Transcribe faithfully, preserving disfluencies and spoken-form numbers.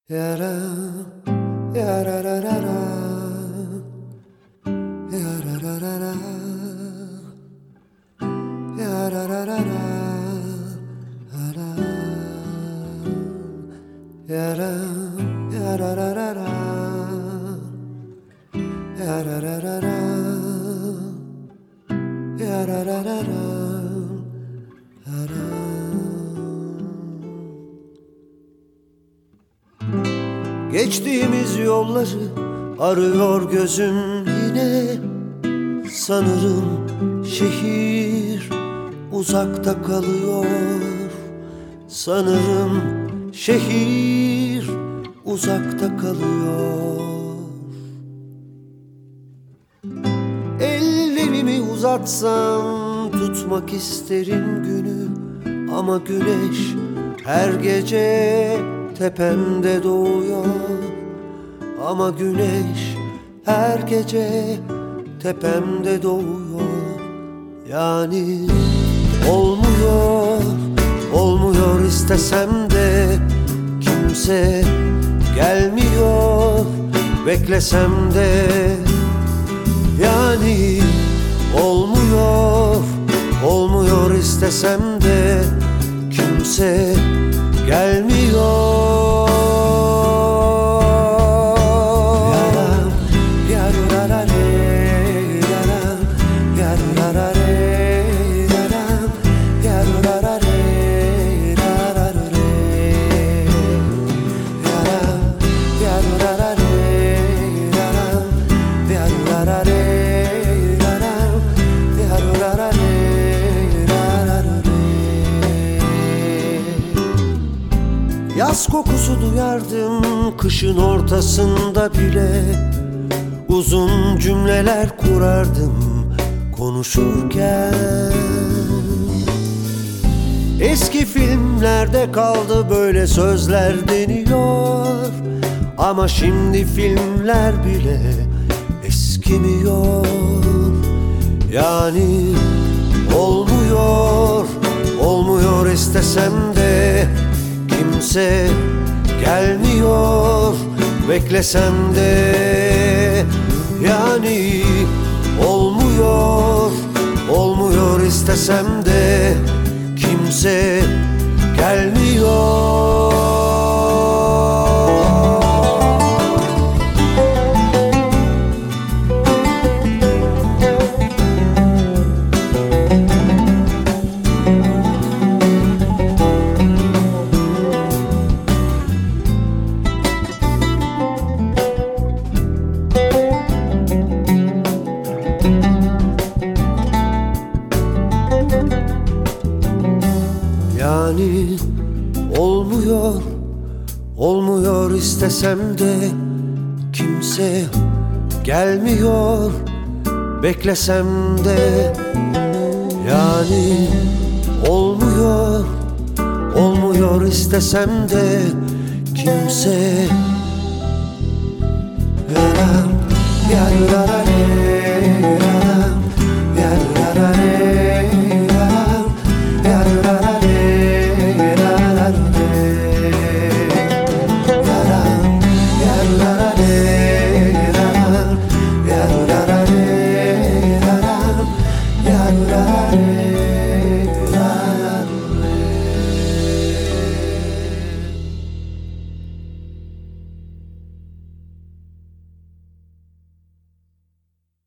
Yara, yara, ra, ra, ra. Yara, ra, ra, ra. Yara, ra, ra, ra. Ara. Yara, yara, ra, ra, ra. Yara, ra, ra, ra. Yara, ra, ra, ra. Ara. Geçtiğimiz yolları arıyor gözüm yine. Sanırım şehir uzakta kalıyor. Sanırım şehir uzakta kalıyor. Ellerimi uzatsam tutmak isterim günü. Ama güneş her gece tepemde doğuyor. Ama güneş her gece tepemde doğuyor. Yani olmuyor, olmuyor istesem de. Kimse gelmiyor beklesem de. Yani olmuyor, olmuyor istesem de. Kimse gelmiyor. Yaram, yarurarare, yaram, yarurarare, yaram, yarurarare, rararare. Yaram, yarurarare, yaram, yarurarare, yaram, yarurarare, rararare. Yaz kokusu duyardım kışın ortasında bile. Uzun cümleler kurardım konuşurken. Eski filmlerde kaldı böyle sözler deniyor. Ama şimdi filmler bile eskimiyor. Yani olmuyor, olmuyor istesem de. Kimse gelmiyor beklesem de. Yani olmuyor, olmuyor istesem de. Kimse gelmiyor. Yani olmuyor, olmuyor istesem de. Kimse gelmiyor beklesem de. Yani olmuyor, olmuyor istesem de. Kimse yaram, yarurarare, yaram.